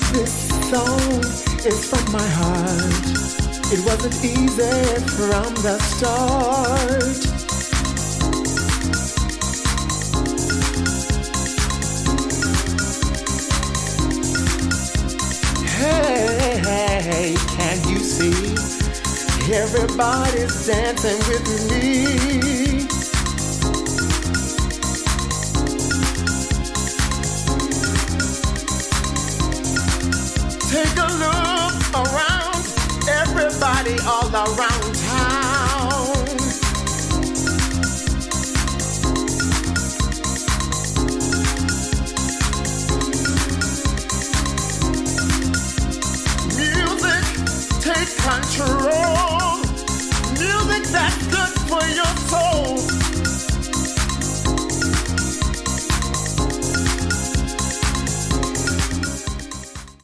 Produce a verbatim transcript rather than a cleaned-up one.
This song is from my heart. It wasn't easy from the start. Hey, hey, can you see? Everybody's dancing with me. Take a look around, everybody all around town. Music, take control.